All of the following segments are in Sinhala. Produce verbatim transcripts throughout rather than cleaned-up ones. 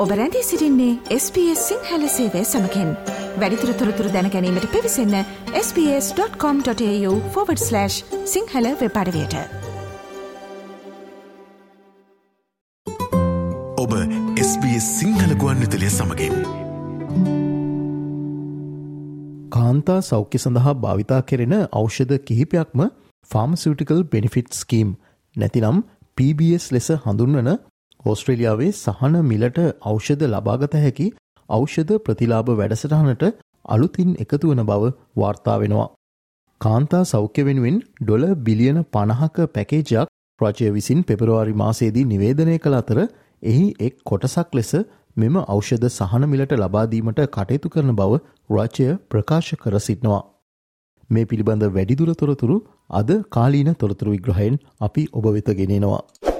ඔබ රැඳී සිටින්නේ එස් බී එස් සිංහල සේවය සමගින්. වැඩිදුර තොරතුරු දැන ගැනීමට පිවිසන්න S B S dot com dot AU forward slash Sinhala web අඩවියට. ඔබ එස් බී එස් සිංහල ගුවන්විදුලිය සමගින්. කාන්තා සෞඛ්‍ය සඳහා භාවිතා කෙරෙන ඖෂධ කිහිපයක්ම ෆාමසිටිකල් බෙනිෆිට් ස්කීම් නැතිනම් පී බී එස් ලෙස හඳුන්වන ඕස්ට්‍රේලියාවේ සහන මිලට ඖෂධ ලබාගත හැකි ඖෂධ ප්‍රතිලාභ වැඩසටහනට අලුතින් එකතු වන බව වාර්තා වෙනවා. කාන්තා සෞඛ්‍ය වෙනුවෙන් ඩොලර් බිලියන පනහක පැකේජයක් රජය විසින් පෙබරවාරි මාසයේදී නිවේදනය කළ අතර එහි එක් කොටසක් ලෙස මෙම ඖෂධ සහන මිලට ලබා දීමට කටයුතු කරන බව රජය ප්‍රකාශ කර සිටිනවා. මේ පිළිබඳ වැඩිදුර තොරතුරු අද කාලීන තොරතුරු විග්‍රහයෙන් අපි ඔබ වෙත ගෙනෙනවා.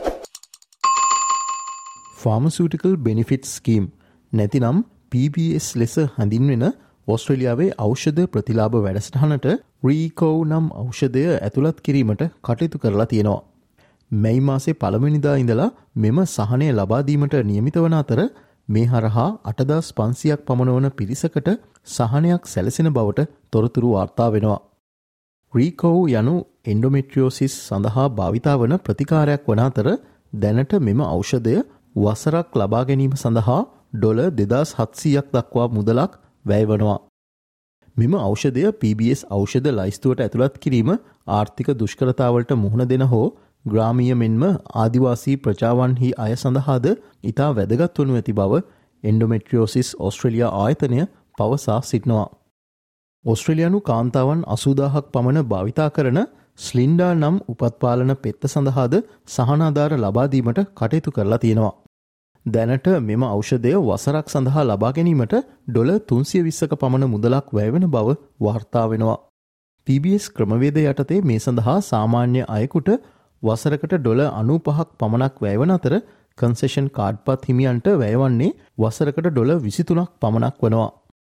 ෆාමසිටිකල් බෙනිෆිට් ස්කීම් නැතිනම් පී බී එස් ලෙස හඳුන්වන ඕස්ට්‍රේලියාවේ ඖෂධ ප්‍රතිලාභ වැඩසටහනට රීකෝ නම් ඖෂධය ඇතුළත් කිරීමට කටයුතු කරලා තියෙනවා. මැයි මාසේ පළමුවෙනිදා ඉඳලා මෙම සහනය ලබා දීමට නියමිත වන අතර මේ හරහා අටදාස් පන්සියයක් පමණ වන පිරිසකට සහනයක් සැලසෙන බවට තොරතුරු වාර්තා වෙනවා. රීකෝ යනු එන්ඩෝමෙට්‍රියෝසිස් සඳහා භාවිතා වන ප්‍රතිකාරයක් වන අතර දැනට මෙම ඖෂධය වසරක් ලබා ගැනීම සඳහා ඩොලර් දෙදාස් හත්සීයක් දක්වා මුදලක් වැයවනවා. මෙම ඖෂධය පී බී එස් ඖෂධ ලයිස්තුවට ඇතුළත් කිරීම ආර්ථික දුෂ්කරතාවලට මුහුණ දෙන හෝ ග්‍රාමීය මෙන්ම ආදිවාසී ප්‍රජාවන්හි අය සඳහාද ඉතා වැදගත් වනු ඇති බව එන්ඩෝමෙට්‍රියෝසිස් ඕස්ට්‍රේලියා ආයතනය පවසා සිටිනවා. ඕස්ට්‍රේලියානු කාන්තාවන් අසූදාහක් පමණ භාවිතා කරන ස්ලින්ඩා නම් උපත්පාලන පෙත්ත සඳහාද සහනාධාර ලබා දීමට කටයුතු කරලා තියෙනවා. දැනට මෙම ඖෂධය වසරක් සඳහා ලබා ගැනීමට ඩොලර් තුන්සිය විස්සක පමණ මුදලක් වැය වෙන බව වාර්තා වෙනවා. පී බී එස් ක්‍රමවේද යටතේ මේ සඳහා සාමාන්‍ය අයෙකුට වසරකට ඩොලර් අනූපහක් පමණක් වැය වන අතර කන්සෙෂන් කාඩ්පත් හිමියන්ට වැයවන්නේ වසරකට ඩොලර් විසිතුනක් පමණක් වනවා.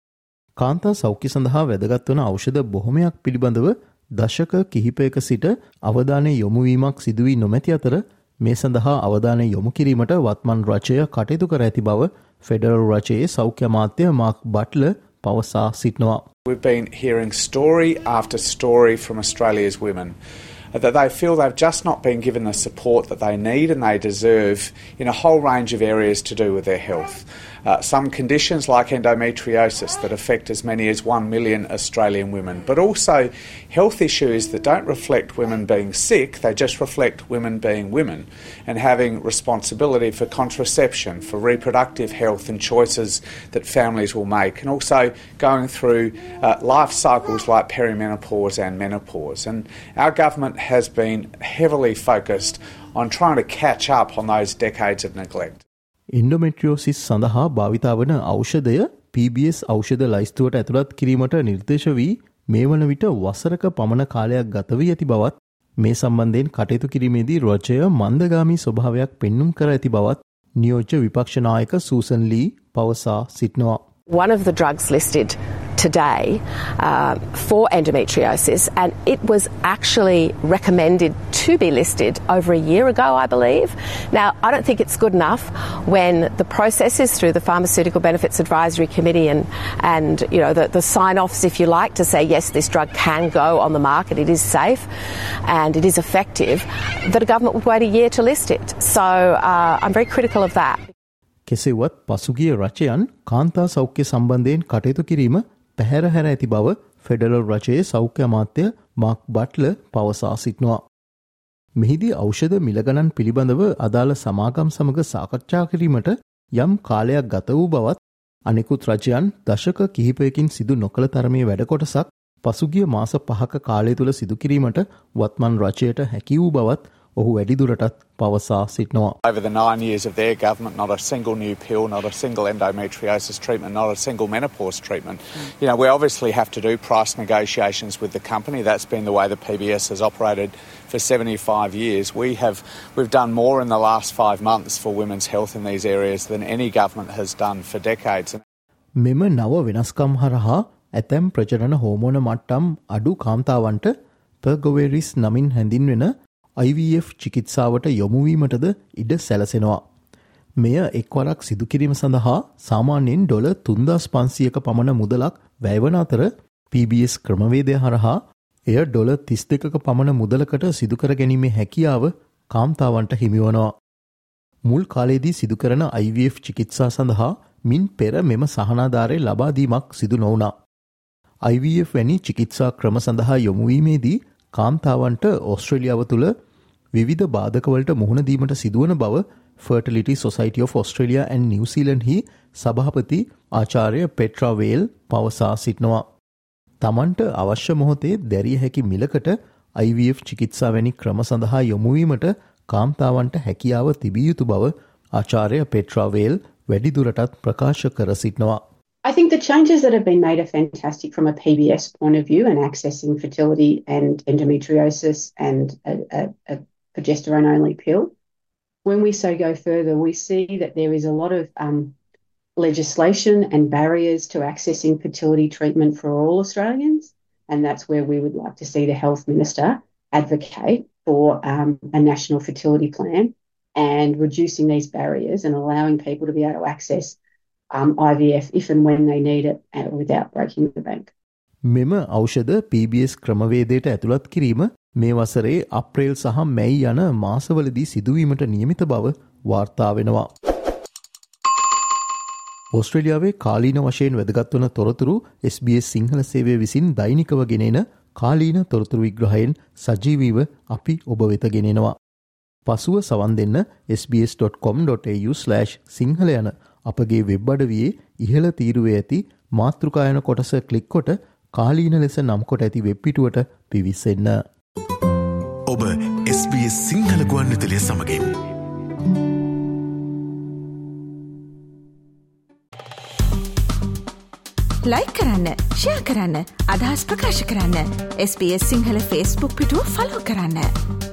කාන්තා සෞඛ්‍ය සඳහා වැදගත් වන ඖෂධ බොහොමයක් පිළිබඳව දශක කිහිපයක සිට අවධානය යොමුවීමක් සිදුවී නොමැති අතර මේ සඳහා අවධානය යොමු කිරීමට වත්මන් රජය කටයුතු කර ඇති බව ෆෙඩරල් රජයේ සෞඛ්‍ය අමාත්‍ය මාක් බට්ලර් පවසා සිටිනවා. We've been hearing story after story from Australia's women that they feel they've just not been given the support that they need and they deserve in a whole range of areas to do with their health. Uh, some conditions like endometriosis that affect as many as one million Australian women, but also health issues that don't reflect women being sick, they just reflect women being women and having responsibility for contraception, for reproductive health and choices that families will make, and also going through uh, life cycles like perimenopause and menopause. And our government has been heavily focused on trying to catch up on those decades of neglect. එන්ඩෝමෙට්‍රියෝසිස් සඳහා භාවිතා වන ඖෂධය පී බී එස් ඖෂධ ලයිස්තුවට ඇතුළත් කිරීමට නිර්දේශ වී මේ වන විට වසරක පමණ කාලයක් ගත වී ඇති බවත් මේ සම්බන්ධයෙන් කටයුතු කිරීමේදී රජය මන්දගාමී ස්වභාවයක් පෙන්눔 කර ඇති බවත් නියෝජ්‍ය විපක්ෂ නායක සූසන් ලී පවසා සිටිනවා. One of the drugs listed today uh, for endometriosis, and it was actually recommended to be listed over a year ago, I believe. Now, I don't think it's good enough when the process is through the Pharmaceutical Benefits Advisory Committee and, and you know, the, the sign-offs, if you like, to say, yes, this drug can go on the market, it is safe and it is effective, that a government would wait a year to list it. So uh, I'm very critical of that. කෙසේවත් පසුගිය රජයන් කාන්තා සෞඛ්‍ය සම්බන්ධයෙන් කටයුතු කිරීම පැහැර හැර ඇති බව ෆෙඩරල් රජයේ සෞඛ්‍ය අමාත්‍ය මාක් බට්ලර් පවසා සිටිනවා. මෙහිදී ඖෂධ මිලගණන් පිළිබඳව අදාළ සමාගම් සමග සාකච්ඡා කිරීමට යම් කාලයක් ගත වූ බවත් අනෙකුත් රජයන් දශක කිහිපයකින් සිදු නොකළ තරමේ වැඩ කොටසක් පසුගිය මාස පහක කාලය තුල සිදු කිරීමට වත්මන් රජයට හැකි වූ බවත් ඔහු වැඩිදුරටත් පවසා සිටිනවා. Over the nine years of their government, not a single new pill, not a single endometriosis treatment, not a single menopause treatment. Mm. You know, we obviously have to do price negotiations with the company. That's been the way the P B S has operated for seventy-five years. We have, we've done more in the last five months for women's health in these areas than any government has done for decades. මෙම නව වෙනස්කම් හරහා ඇතැම් ප්‍රජනන හෝමෝන මට්ටම් අඩු කාන්තාවන්ට පර්ගොවෙරිස් නමින් හැඳින්වෙන I V F චිකිත්සාවට යොමුවීමටද ඉඩ සැලසෙනවා. මෙය එක්වරක් සිදුකිරීම සඳහා සාමාන්‍යයෙන් ඩොලර් තුන්දාස් පන්සියයක පමණ මුදලක් වැයවන අතර පී බී එස් ක්‍රමවේදය හරහා එය ඩොලර් තිස් දෙකක පමණ මුදලකට සිදුකර ගැනීමේ හැකියාව කාන්තාවන්ට හිමිවනවා. මුල් කාලයේදී සිදුකරන ආයි වී එෆ් චිකිත්සා සඳහා මින් පෙර මෙම සහනාධාරය ලබාදීමක් සිදු නොවුණා. ආයි වී එෆ් වැනි චිකිත්සා ක්‍රම සඳහා යොමුවීමේදී කාන්තාවන්ට ඕස්ට්‍රේලියාව තුළ විවිධ බාධකවලට මුහුණ දීමට සිදුවන බව Fertility Society of Australia and New Zealand හි සභාපති ආචාර්ය පෙට්‍රා වේල් පවසා සිටිනවා. තමන්ට අවශ්‍ය මොහොතේ දැරිය හැකි මිලකට ආයි වී එෆ් චිකිත්සා වැනි ක්‍රම සඳහා යොමුවීමට කාන්තාවන්ට හැකියාව තිබිය යුතු බව ආචාර්ය පෙට්‍රා වේල් වැඩිදුරටත් ප්‍රකාශ කර සිටිනවා. I think the changes that have been made are fantastic from a P B S point of view and accessing fertility and endometriosis and a, a, a progesterone-only pill. When we so go further, we see that there is a lot of um, legislation and barriers to accessing fertility treatment for all Australians, and that's where we would like to see the Health Minister advocate for um, a national fertility plan and reducing these barriers and allowing people to be able to access um, I V F if and when they need it uh, without breaking the bank. මෙම ඖෂධ පී බී එස් ක්‍රමවේදයට ඇතුළත් කිරීම මේ වසරේ අප්‍රේල් සහ මැයි යන මාසවලදී සිදුවීමට නියමිත බව වාර්තා වෙනවා. ඕස්ට්‍රේලියාවේ කාලීන වශයෙන් වැදගත් වන තොරතුරු එස් බී එස් සිංහල සේවය විසින් දෛනිකව ගෙනෙන කාලීන තොරතුරු විග්‍රහයෙන් සජීවීව අපි ඔබ වෙත ගෙනෙනවා. පසුව සවන් දෙන්න S B S dot com dot A U slash Sinhala යන අපගේ වෙබ් අඩවියේ ඉහළ තීරුවේ ඇති මාතෘකා යන කොටස ක්ලික් කොට කාලීන ලෙස නම් කොට ඇති වෙබ් පිටුවට පිවිසෙන්න. ඔබ එස් බී එස් සිංහල ගුවන්විදුලිය සමගින් ලයික් කරන්න, ෂෙයා කරන්න, අදහස් ප්‍රකාශ කරන්න. S B S Sinhala Facebook පිටුව ෆලෝ කරන්න.